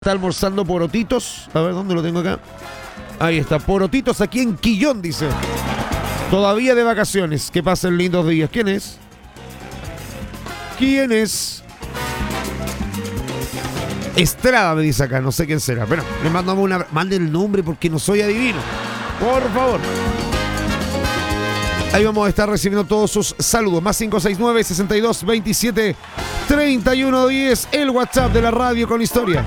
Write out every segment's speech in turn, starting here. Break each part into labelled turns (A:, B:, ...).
A: Está almorzando porotitos. A ver, ¿dónde lo tengo acá? Ahí está, porotitos aquí en Quillón, dice. Todavía de vacaciones. Que pasen lindos días. ¿Quién es? ¿Quién es? Estrada, me dice acá. No sé quién será. Pero le mandamos una... Mande el nombre porque no soy adivino. Por favor. Ahí vamos a estar recibiendo todos sus saludos. Más 569-6227-3110. El WhatsApp de la radio con historia.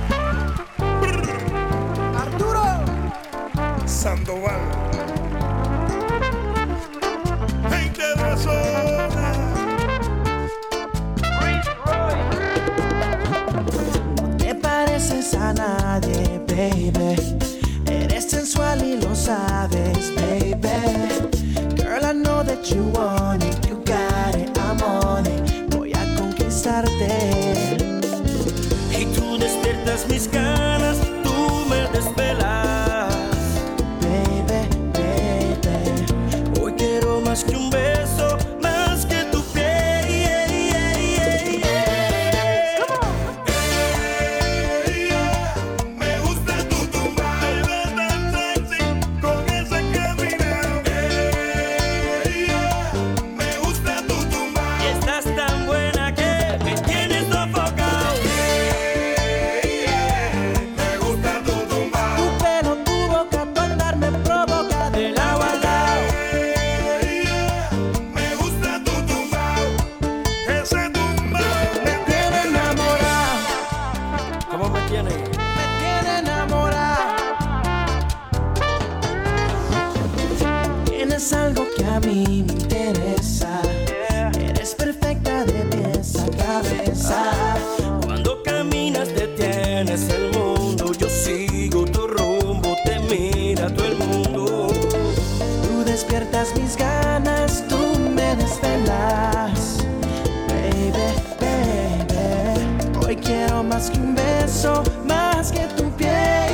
B: Sandoval. Gente de la zona.
C: No te pareces a nadie, baby. Eres sensual y lo sabes, baby. Girl, I know that you want it, you got it, I'm on it. Voy a conquistarte.
B: Y tú despiertas mis ganas, tú me desvelas. Que un beso, más que tu piel. Me gusta tu tumba, te ves tan sexy con ese caminado. Me gusta tu tumba y estás tan buena que me tienes sofocado. Me gusta tu tumba,
C: tu pelo, tu boca, tu andar me provoca del agua al lado. Es algo que a mí me interesa. Eres perfecta de pies a cabeza.
B: Cuando caminas detienes el mundo. Yo sigo tu rumbo, te mira todo el mundo.
C: Tú despiertas mis ganas, tú me desvelas. Baby, baby. Hoy quiero más que un beso, más que tu piel.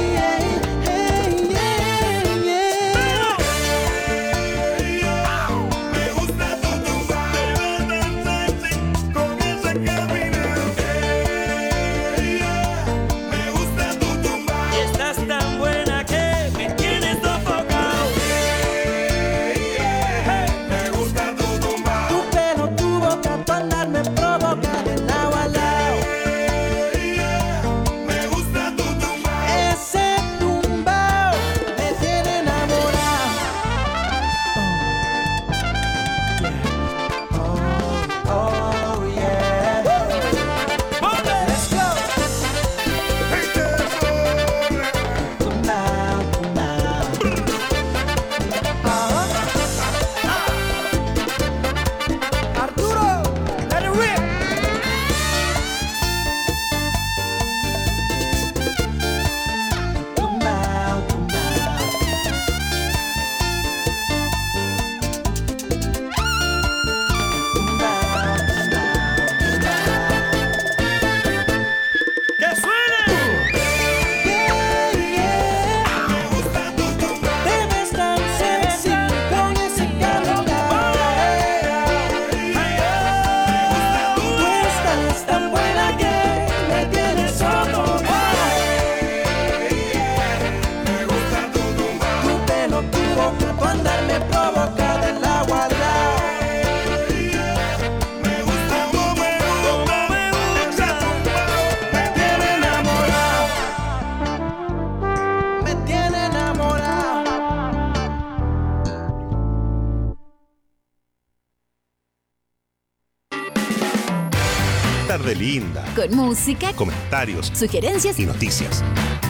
D: Tarde linda.
E: Con música,
D: comentarios,
E: sugerencias
D: y noticias.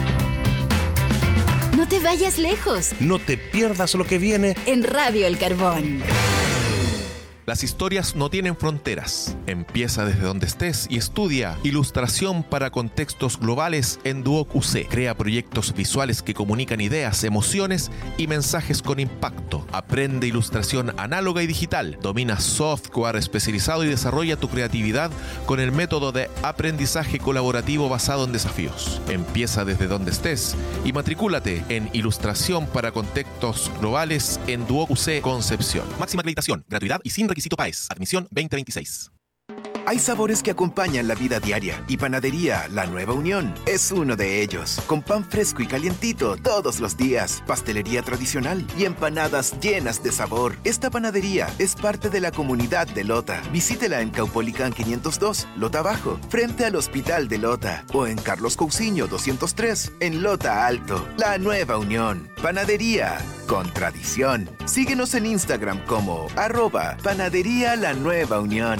E: No te vayas lejos.
D: No te pierdas lo que viene
E: En Radio El Carbón.
F: Las historias no tienen fronteras. Empieza desde donde estés y estudia ilustración para contextos globales en Duoc UC. Crea proyectos visuales que comunican ideas, emociones y mensajes con impacto. Aprende ilustración análoga y digital. Domina software especializado y desarrolla tu creatividad con el método de aprendizaje colaborativo basado en desafíos. Empieza desde donde estés y matricúlate en ilustración para contextos globales en Duoc UC Concepción. Máxima acreditación, gratuidad y sin requisito PAES. Admisión 2026.
G: Hay sabores que acompañan la vida diaria y Panadería La Nueva Unión es uno de ellos. Con pan fresco y calientito todos los días, pastelería tradicional y empanadas llenas de sabor. Esta panadería es parte de la comunidad de Lota. Visítela en Caupolicán 502, Lota Bajo, frente al Hospital de Lota, o en Carlos Cousiño 203, en Lota Alto. La Nueva Unión. Panadería con tradición. Síguenos en Instagram como @Panadería La Nueva Unión.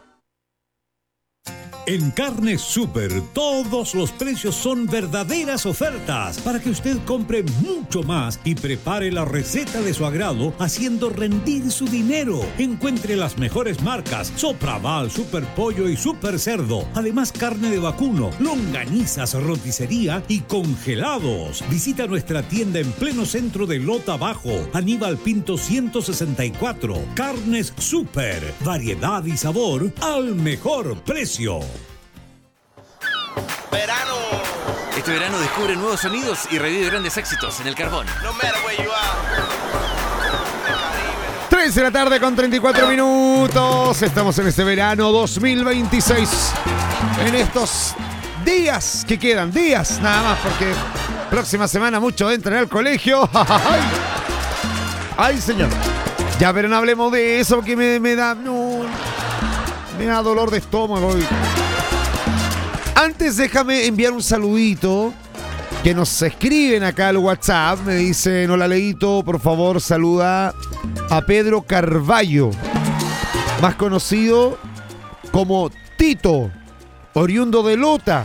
H: En Carnes Super, todos los precios son verdaderas ofertas para que usted compre mucho más y prepare la receta de su agrado haciendo rendir su dinero. Encuentre las mejores marcas: Sopraval, Super Pollo y Super Cerdo. Además, carne de vacuno, longanizas, roticería y congelados. Visita nuestra tienda en pleno centro de Lota Bajo, Aníbal Pinto 164. Carnes Super, variedad y sabor al mejor precio.
I: ¡Verano! Este verano descubre nuevos sonidos y revive grandes éxitos en el Carbón.
B: No matter where you are.
A: 3 de la tarde con 34 minutos. Estamos en este verano 2026. En estos días que quedan, días nada más, porque próxima semana muchos entran al colegio. ¡Ay! ¡Ay, señor! Ya, pero no hablemos de eso, porque me da dolor de estómago. Antes déjame enviar un saludito que nos escriben acá al WhatsApp. Me dicen: hola Leito, por favor saluda a Pedro Carballo, más conocido como Tito, oriundo de Lota.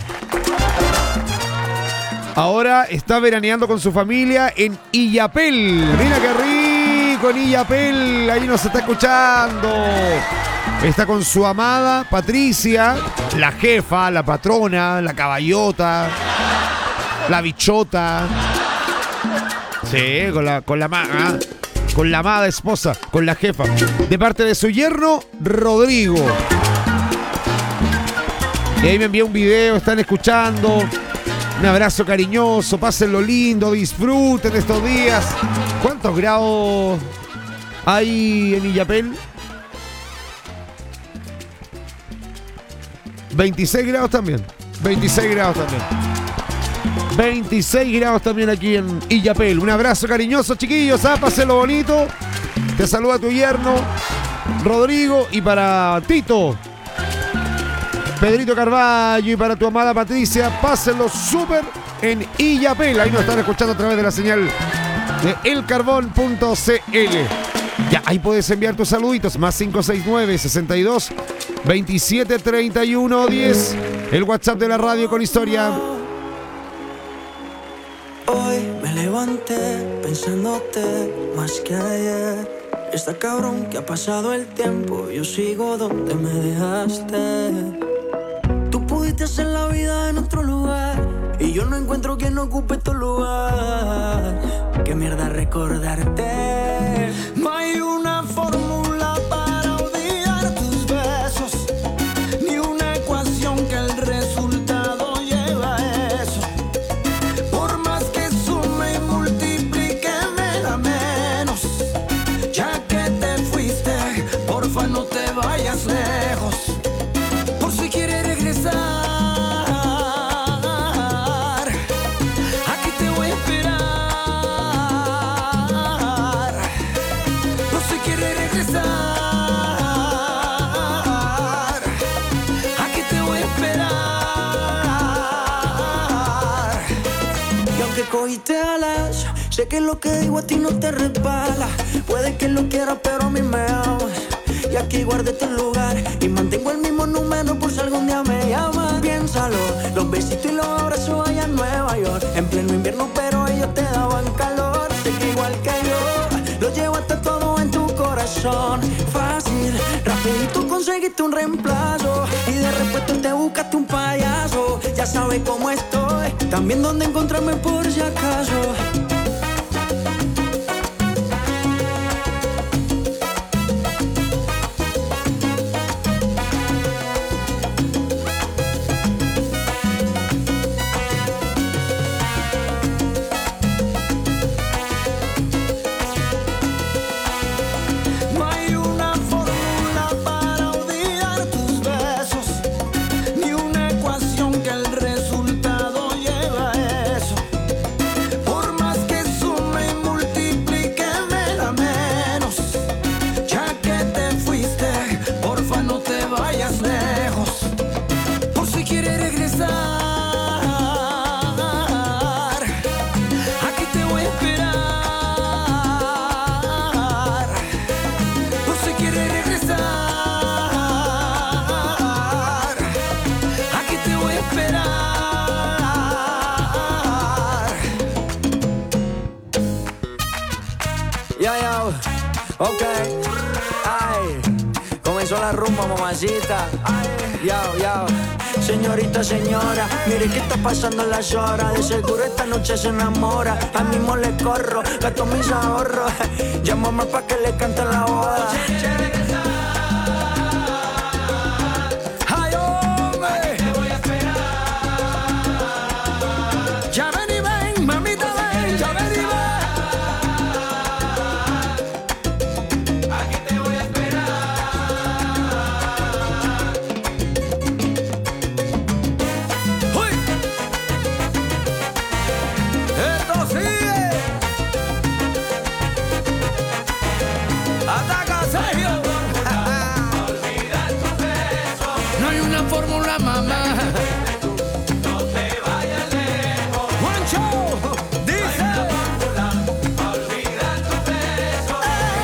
A: Ahora está veraneando con su familia en Illapel. Mira qué rico en Illapel, ahí nos está escuchando. Está con su amada Patricia, la jefa, la patrona, la caballota, la bichota. Sí, con la amada esposa, con la jefa. De parte de su yerno, Rodrigo. Y ahí me envió un video, están escuchando. Un abrazo cariñoso, pásenlo lindo, disfruten estos días. ¿Cuántos grados hay en Illapel? 26 grados también. 26 grados también. 26 grados también aquí en Illapel. Un abrazo cariñoso, chiquillos. Pásenlo bonito. Te saluda tu yerno, Rodrigo. Y para Tito, Pedrito Carballo, y para tu amada Patricia, pásenlo súper en Illapel. Ahí nos están escuchando a través de la señal de elcarbón.cl. Ya, ahí puedes enviar tus saluditos. Más 569-62-27-31-10. El WhatsApp de la radio con historia.
C: Hoy me levanté pensándote más que ayer. Está cabrón que ha pasado el tiempo, yo sigo donde me dejaste. Tú pudiste hacer la vida en otro lugar y yo no encuentro quien ocupe tu lugar. Qué mierda recordarte. No hay una fórmula para odiar tus besos, ni una ecuación que el resultado lleva a eso. Por más que sume y multiplique me da menos. Ya que te fuiste, porfa no te vayas lejos. Por si quieres regresar, aquí te voy a esperar. Por si quieres regresar, aquí te voy a esperar. Y aunque cogiste alas, sé que lo que digo a ti no te resbala. Puede que lo quieras, pero a mí me amas. Y aquí guardé tu lugar y mantengo el mismo número por si algún día me llamas. Piénsalo, los besitos y los abrazos allá en Nueva York. En pleno invierno, pero ellos te daban calor. Sé que igual que yo, lo llevaste todo en tu corazón. Fácil, rapidito conseguiste un reemplazo y de repente te buscaste un payaso. Ya sabes cómo estoy, también dónde encontrarme por si acaso. No hay una fórmula para odiar tus besos.
B: Ok, ay, comenzó la rumba, mamacita. Yao, yao. Señorita, señora, mire que está pasando las horas. De seguro esta noche se enamora. A mismo le corro, gasto mis ahorros. Llámame pa' que le cante la boda. Ay, hombre, te voy a esperar. Ya ven y ven, mamita, ven, ya ven y ven. Aquí te voy a esperar. ¡Uy! ¡Esto sigue! ¡Ataca, Sergio! No hay una fórmula, mamá. No te vayas lejos. Juancho, dice. Olvida tu beso.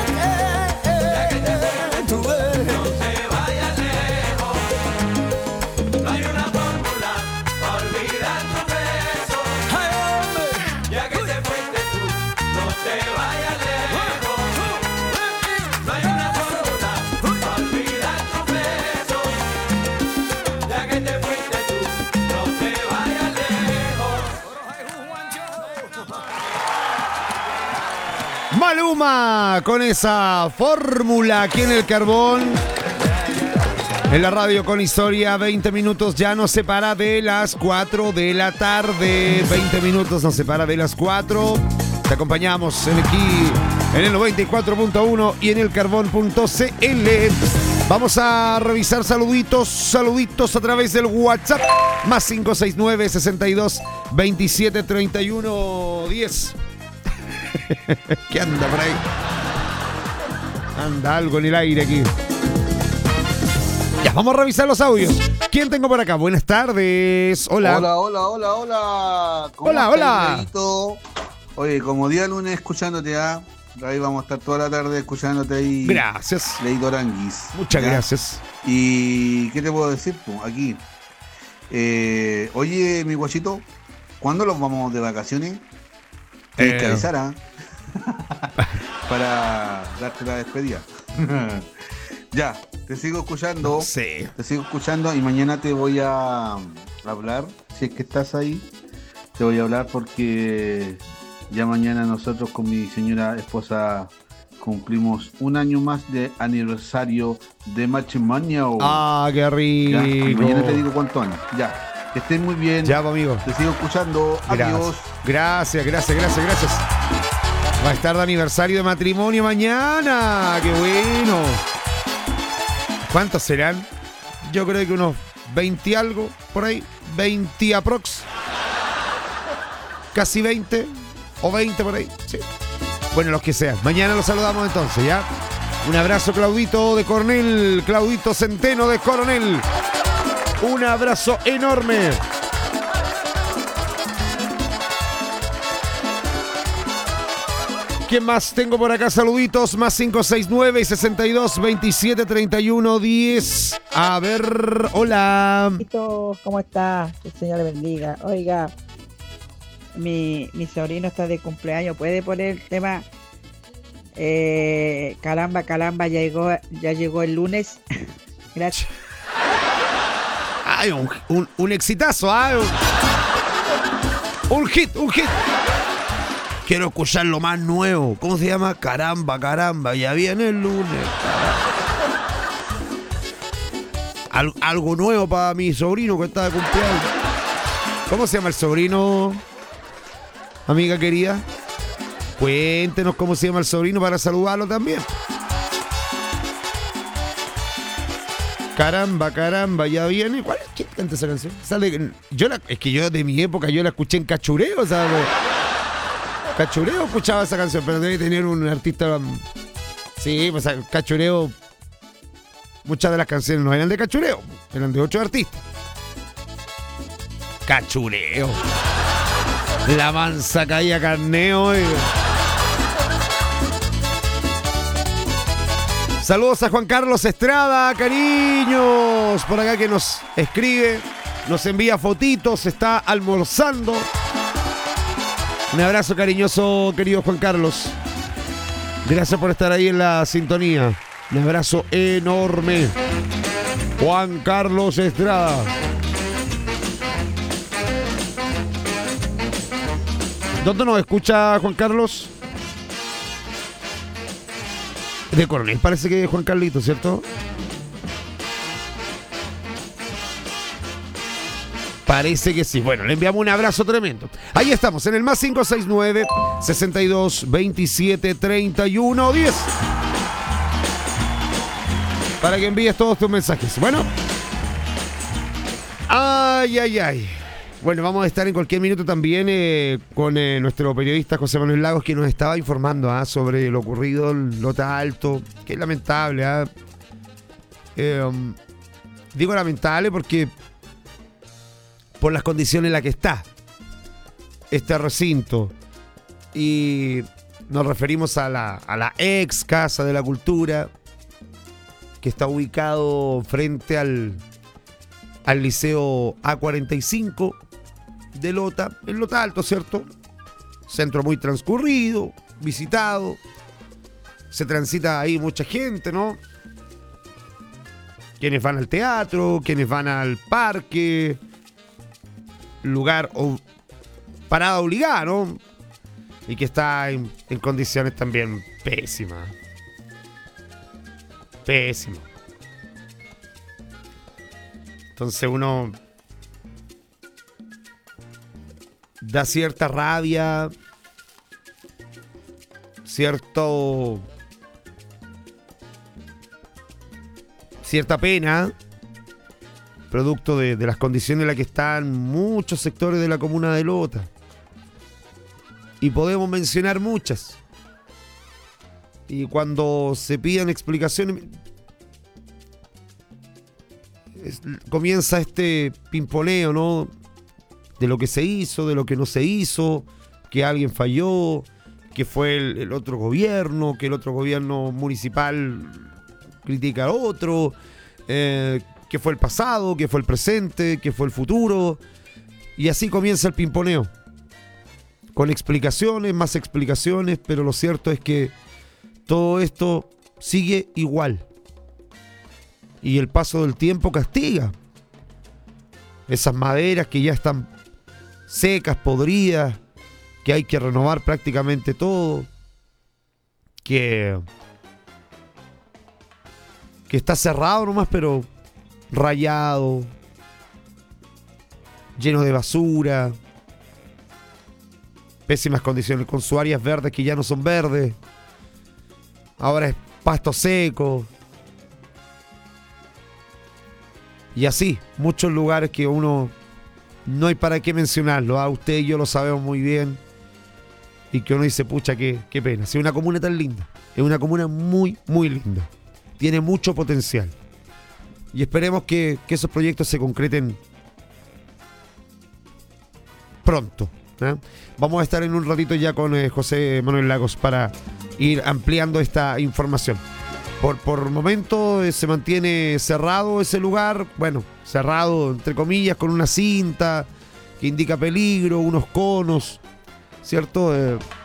B: Tu beso. No te vayas lejos. No hay una fórmula. Olvida tu beso. Ay, hombre. Ya que te fuiste tú, no te vayas lejos. No hay una fórmula. Olvida tu beso. Ya que te fuiste tú, no te vayas lejos.
A: Maluma con esa fórmula aquí en el Carbón. En la radio con historia, 20 minutos ya nos separa de las 4 de la tarde. 20 minutos nos separa de las 4. Te acompañamos aquí en el 94.1 y en el carbón.cl. Vamos a revisar saluditos a través del WhatsApp. Más 569 62 27 31 10. ¿Qué anda por ahí? Anda algo en el aire aquí. Ya, vamos a revisar los audios. ¿Quién tengo por acá? Buenas tardes. Hola.
J: Hola. ¿Cómo
A: Hola,
J: estás,
A: hola.
J: Dieguito? Oye, como día lunes escuchándote, ahí vamos a estar toda la tarde escuchándote ahí.
A: Gracias.
J: Leito Aranguis.
A: Muchas gracias.
J: ¿Y qué te puedo decir? Pues, aquí. Oye, mi guachito, ¿cuándo nos vamos de vacaciones? Tienes que avisar, para darte la despedida. Ya, te sigo escuchando.
A: Sí.
J: Te sigo escuchando y mañana te voy a hablar, si es que estás ahí. Te voy a hablar porque ya mañana nosotros con mi señora esposa cumplimos un año más de aniversario de matrimonio.
A: Ah, qué rico.
J: Ya, y mañana te digo cuántos años. Ya, que estén muy bien.
A: Ya, amigo.
J: Te sigo escuchando. Adiós.
A: Gracias. Va a estar de aniversario de matrimonio mañana. ¡Qué bueno! ¿Cuántos serán? Yo creo que unos 20 y algo, por ahí. 20 aprox. Casi 20. O 20 por ahí. Sí. Bueno, los que sean. Mañana los saludamos entonces, ¿ya? Un abrazo, Claudito de Coronel. Claudito Centeno de Coronel. Un abrazo enorme. ¿Quién más tengo por acá? Saluditos. Más 569 62 27 31 10. A ver, hola.
K: ¿Cómo está? Que el Señor le bendiga. Oiga, mi sobrino está de cumpleaños. ¿Puede poner el tema? Caramba, ya llegó el lunes. Gracias.
A: Ay, un exitazo, un hit. Quiero escuchar lo más nuevo. ¿Cómo se llama? Caramba, ya viene el lunes. Algo nuevo para mi sobrino que está de cumpleaños. ¿Cómo se llama el sobrino, amiga querida? Cuéntenos cómo se llama el sobrino para saludarlo también. Caramba, ya viene. ¿Quién canta esa canción? Es que yo de mi época yo la escuché en Cachureo, ¿sabes? Cachureo escuchaba esa canción, pero debe tener un artista. Sí, pues Cachureo. Muchas de las canciones no eran de Cachureo, eran de 8 artistas. Cachureo. La mansa caía carneo. Saludos a Juan Carlos Estrada, cariños. Por acá que nos escribe, nos envía fotitos, está almorzando. Un abrazo cariñoso, querido Juan Carlos. Gracias por estar ahí en la sintonía. Un abrazo enorme. Juan Carlos Estrada. ¿Dónde nos escucha Juan Carlos? De Coronel, parece que es Juan Carlito, ¿cierto? Parece que sí. Bueno, le enviamos un abrazo tremendo. Ahí estamos, en el más 569 62 27 31 10. Para que envíes todos tus mensajes. Bueno. Ay. Bueno, vamos a estar en cualquier minuto también con nuestro periodista José Manuel Lagos, que nos estaba informando sobre lo ocurrido en Lota Alto, que es lamentable. Digo lamentable porque por las condiciones en las que está este recinto. Y nos referimos a la ex Casa de la Cultura, que está ubicado frente al Liceo A45 de Lota, en Lota Alto, ¿cierto? Centro muy transcurrido, visitado. Se transita ahí mucha gente, ¿no? Quienes van al teatro, quienes van al parque, lugar o parada obligada, ¿no? Y que está en condiciones también pésimas. Pésimo. Entonces uno da cierta rabia, cierta pena, producto de las condiciones en las que están muchos sectores de la comuna de Lota. Y podemos mencionar muchas. Y cuando se piden explicaciones, comienza este pimponeo, ¿no? De lo que se hizo, de lo que no se hizo, que alguien falló, que fue el otro gobierno, que el otro gobierno municipal critica al otro, que fue el pasado, que fue el presente, que fue el futuro. Y así comienza el pimponeo. Con explicaciones, más explicaciones, pero lo cierto es que todo esto sigue igual. Y el paso del tiempo castiga. Esas maderas que ya están secas, podridas, que hay que renovar prácticamente todo, que está cerrado nomás, pero rayado, lleno de basura, pésimas condiciones, con sus áreas verdes que ya no son verdes, ahora es pasto seco. Y así, muchos lugares que uno no hay para qué mencionarlo. Usted y yo lo sabemos muy bien. Y que uno dice, pucha, qué pena. Si es una comuna tan linda. Es una comuna muy, muy linda. Tiene mucho potencial. Y esperemos que esos proyectos se concreten pronto. Vamos a estar en un ratito ya con José Manuel Lagos para ir ampliando esta información. Por momento se mantiene cerrado ese lugar, bueno, cerrado entre comillas, con una cinta que indica peligro, unos conos, ¿cierto?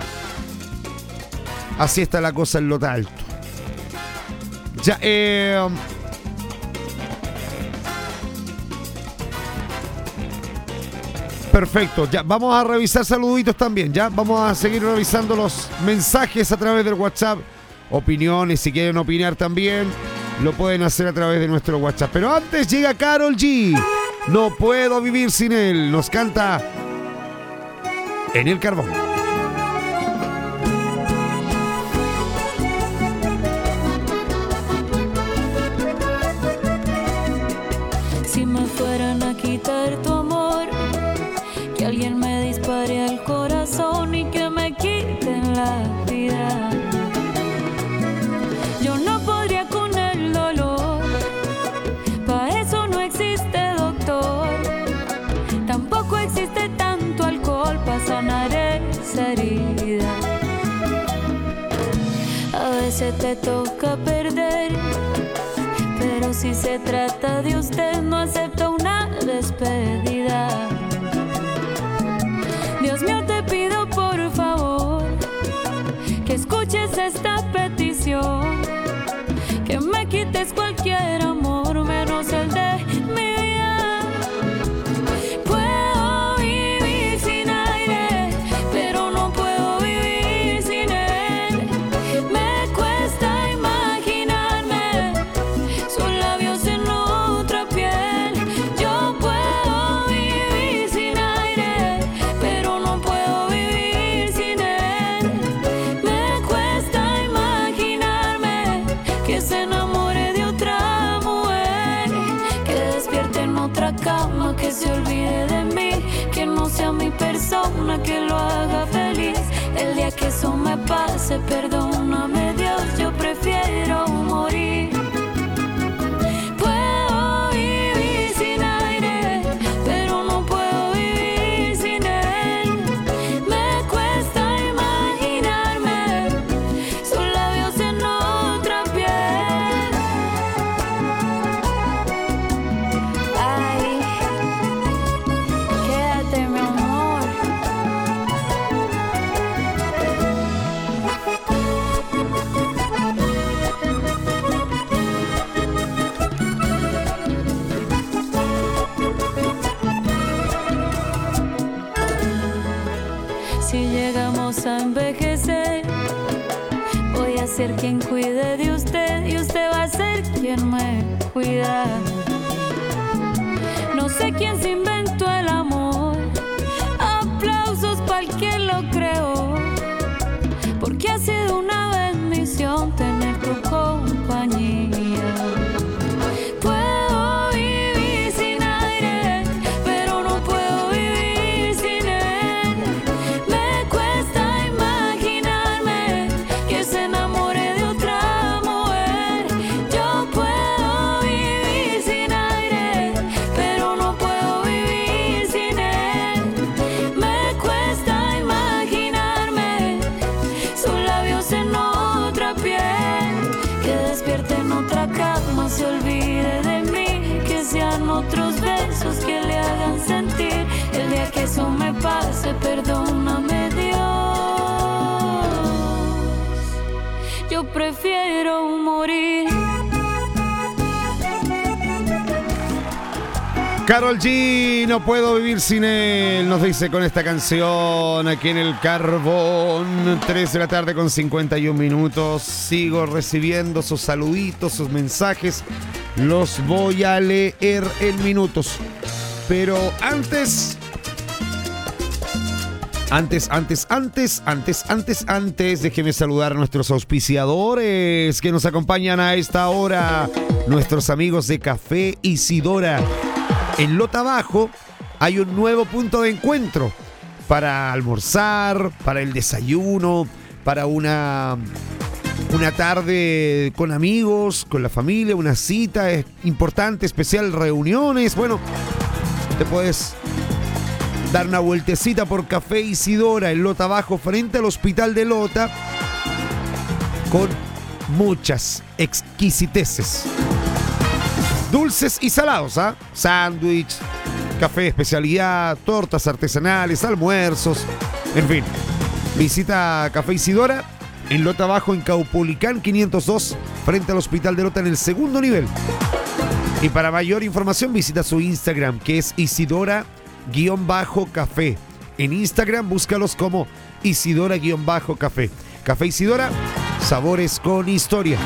A: Así está la cosa en Lota Alto. Ya, perfecto, ya vamos a revisar saluditos también, ya vamos a seguir revisando los mensajes a través del WhatsApp. Opiniones, si quieren opinar también, lo pueden hacer a través de nuestro WhatsApp. Pero antes llega Karol G. No puedo vivir sin él. Nos canta En el Carbón.
L: Si me fueran a quitar tu amor, que alguien me dispare al corazón y que me quiten la vida. Yo no podría con el dolor, para eso no existe doctor. Tampoco existe tanto alcohol para sanar esa herida. A veces te toca perder, pero si se trata de usted no acepto una despedida. Dios mío, te pido por favor que escuches esta día que eso me pase, perdóname Dios, yo prefiero morir. Puedo vivir sin aire, pero no puedo vivir sin él. Me cuesta imaginarme sus labios en otra piel. Ay, quédate mi amor. Si llegamos a envejecer, voy a ser quien cuide de usted y usted va a ser quien me cuida. No sé quién se inventó el amor, aplausos para el que lo creó, porque ha sido una bendición tener tu compañía. Puedo vivir sin aire, pero no puedo vivir sin él. Me cuesta imaginarme que se enamore de otra mujer. Yo puedo vivir sin aire, pero no puedo vivir sin él. Me cuesta imaginarme sus labios en otra piel, que despierte en otra cama, se olvide de mí, que sean otros besos que le hagan sentir. El día que eso me pase, perdóname Dios, yo prefiero morir.
A: Karol G, no puedo vivir sin él, nos dice con esta canción aquí en el Carbón. 3 de la tarde con 51 minutos. Sigo recibiendo sus saluditos, sus mensajes. Los voy a leer en minutos. Pero antes, déjeme saludar a nuestros auspiciadores que nos acompañan a esta hora. Nuestros amigos de Café Isidora. En Lota Bajo hay un nuevo punto de encuentro para almorzar, para el desayuno, para una tarde con amigos, con la familia, una cita importante, especial, reuniones. Bueno, te puedes dar una vueltecita por Café Isidora en Lota Bajo frente al Hospital de Lota con muchas exquisiteces. Dulces y salados, ¿ah? Sándwich, café de especialidad, tortas artesanales, almuerzos, en fin. Visita Café Isidora en Lota Bajo, en Caupolicán 502, frente al Hospital de Lota en el segundo nivel. Y para mayor información visita su Instagram, que es Isidora-Café. En Instagram búscalos como Isidora-Café. Café Isidora, sabores con historia.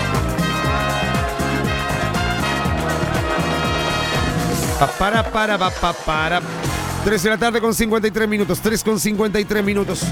A: Para. 3 de la tarde con 53 minutos. 3 con 53 minutos.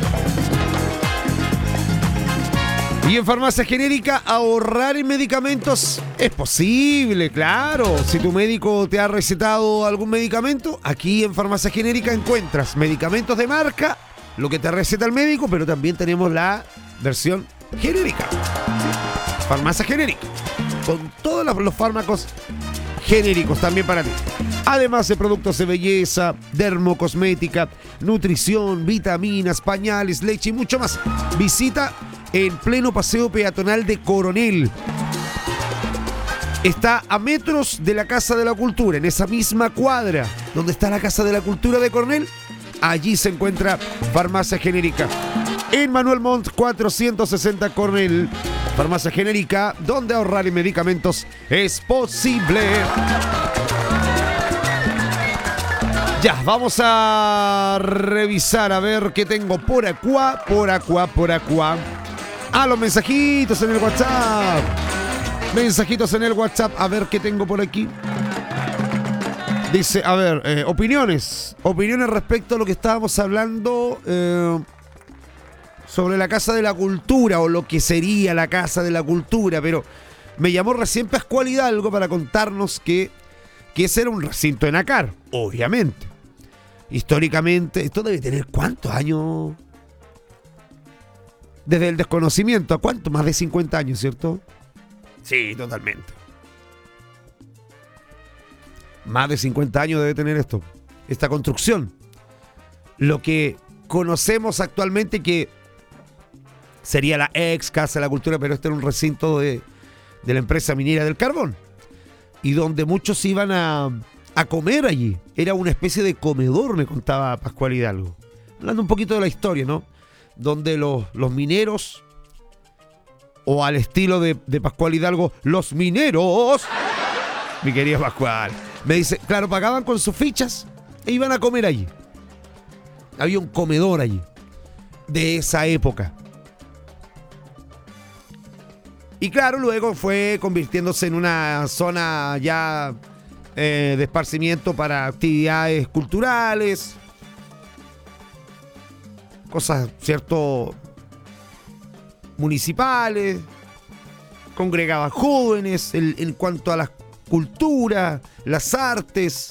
A: Y en Farmacia Genérica, ahorrar en medicamentos es posible, claro. Si tu médico te ha recetado algún medicamento, aquí en Farmacia Genérica encuentras medicamentos de marca, lo que te receta el médico, pero también tenemos la versión genérica. Farmacia Genérica, con todos los fármacos genéricos también para ti. Además de productos de belleza, dermocosmética, nutrición, vitaminas, pañales, leche y mucho más. Visita en pleno paseo peatonal de Coronel. Está a metros de la Casa de la Cultura, en esa misma cuadra donde está la Casa de la Cultura de Coronel. Allí se encuentra Farmacia Genérica. En Manuel Montt 460 Coronel. Farmacia Genérica, donde ahorrar en medicamentos es posible. Ya, vamos a revisar a ver qué tengo por acá. Los mensajitos en el WhatsApp. Mensajitos en el WhatsApp, a ver qué tengo por aquí. Dice, a ver, opiniones respecto a lo que estábamos hablando sobre la Casa de la Cultura, o lo que sería la Casa de la Cultura, pero me llamó recién Pascual Hidalgo para contarnos que ese era un recinto de nácar, obviamente. Históricamente, esto debe tener ¿cuántos años? desde el desconocimiento. ¿A cuánto? Más de 50 años, ¿cierto? Sí, totalmente. Más de 50 años debe tener esta construcción. Lo que conocemos actualmente que sería la ex Casa de la Cultura, pero este era un recinto de la empresa minera del carbón. Y donde muchos iban a comer allí. Era una especie de comedor, me contaba Pascual Hidalgo. Hablando un poquito de la historia, ¿no? Donde los mineros, o al estilo de Pascual Hidalgo, los mineros, mi querido Pascual, me dice, claro, pagaban con sus fichas e iban a comer allí. Había un comedor allí, de esa época. Y claro, luego fue convirtiéndose en una zona ya de esparcimiento para actividades culturales, cosas, ¿cierto?, municipales, congregaban jóvenes en cuanto a la cultura, las artes.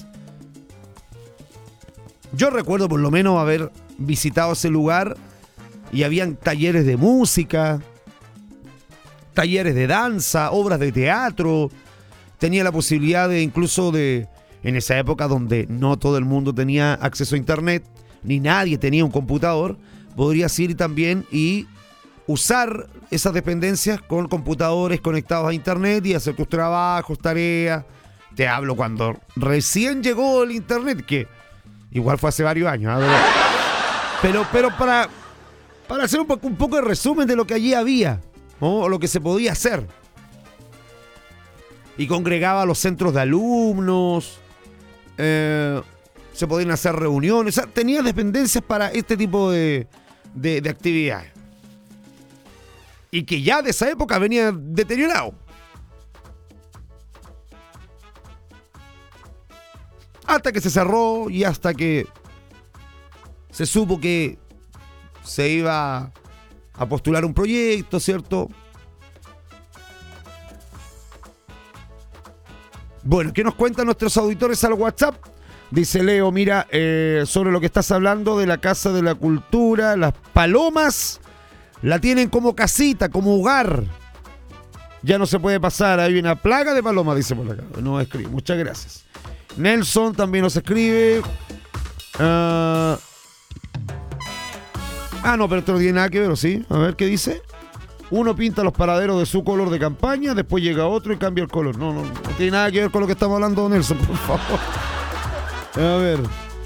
A: Yo recuerdo por lo menos haber visitado ese lugar y habían talleres de música, talleres de danza, obras de teatro. Tenía la posibilidad de incluso en esa época donde no todo el mundo tenía acceso a internet, ni nadie tenía un computador, podrías ir también y usar esas dependencias con computadores conectados a internet y hacer tus trabajos, tareas. Te hablo cuando recién llegó el internet, que igual fue hace varios años, ¿eh? Pero para hacer un poco de resumen de lo que allí había, ¿no? O lo que se podía hacer. Y congregaba a los centros de alumnos, se podían hacer reuniones, o sea, tenía dependencias para este tipo de actividades. Y que ya de esa época venía deteriorado. Hasta que se cerró y hasta que se supo que se iba a postular un proyecto, ¿cierto? Bueno, ¿qué nos cuentan nuestros auditores al WhatsApp? Dice Leo, mira, sobre lo que estás hablando de la Casa de la Cultura, las palomas la tienen como casita, como hogar. Ya no se puede pasar, hay una plaga de palomas, dice por acá. No escribe, muchas gracias. Nelson también nos escribe. No, pero esto no tiene nada que ver, ¿sí? A ver, ¿qué dice? Uno pinta los paraderos de su color de campaña, después llega otro y cambia el color. No tiene nada que ver con lo que estamos hablando, Nelson, por favor. A ver.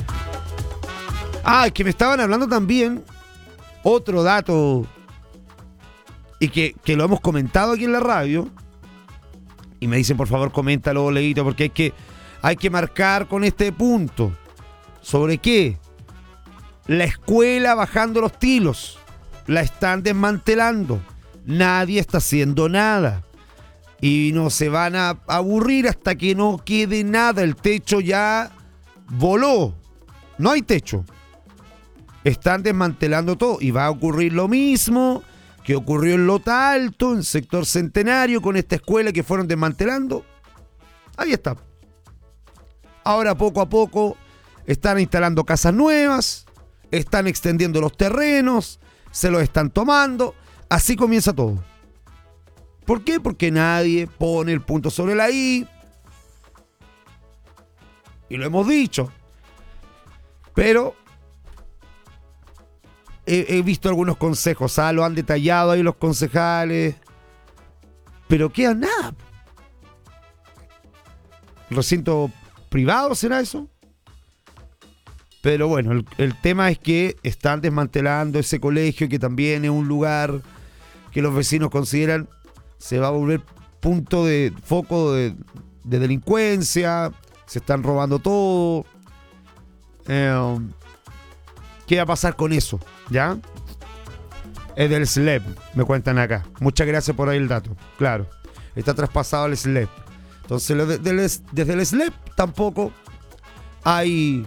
A: Es que me estaban hablando también otro dato y que lo hemos comentado aquí en la radio y me dicen, por favor, coméntalo, Leito, porque hay que marcar con este punto. ¿Sobre qué? La escuela bajando los tilos. La están desmantelando. Nadie está haciendo nada. Y no se van a aburrir hasta que no quede nada. El techo ya voló. No hay techo. Están desmantelando todo. Y va a ocurrir lo mismo que ocurrió en Lota Alto, en sector Centenario, con esta escuela que fueron desmantelando. Ahí está. Ahora poco a poco están instalando casas nuevas, están extendiendo los terrenos, se los están tomando. Así comienza todo. ¿Por qué? Porque nadie pone el punto sobre la I. Y lo hemos dicho. Pero he visto algunos consejos, lo han detallado ahí los concejales. Pero queda nada. ¿Recinto privado será eso? Pero bueno, el tema es que están desmantelando ese colegio, que también es un lugar que los vecinos consideran se va a volver punto de foco de delincuencia, se están robando todo. ¿Qué va a pasar con eso? ¿Ya? Es del SLEP, me cuentan acá. Muchas gracias por ahí el dato. Claro, está traspasado al SLEP. Entonces, desde el SLEP tampoco hay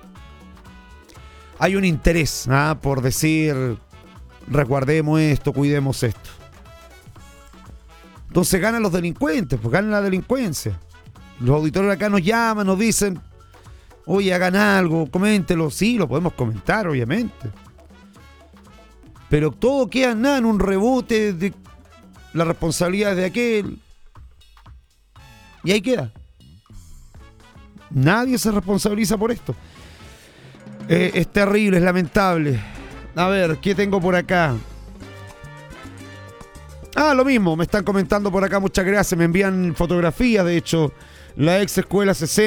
A: un interés por decir, resguardemos esto, cuidemos esto. Entonces ganan los delincuentes, pues ganan la delincuencia. Los auditores acá nos llaman, nos dicen, oye, hagan algo, coméntelo. Sí, lo podemos comentar, obviamente. Pero todo queda nada en un rebote de la responsabilidad de aquel. Y ahí queda. Nadie se responsabiliza por esto. Es terrible, es lamentable. A ver, ¿qué tengo por acá? Lo mismo, me están comentando por acá, muchas gracias. Me envían fotografías, de hecho, la ex escuela 60.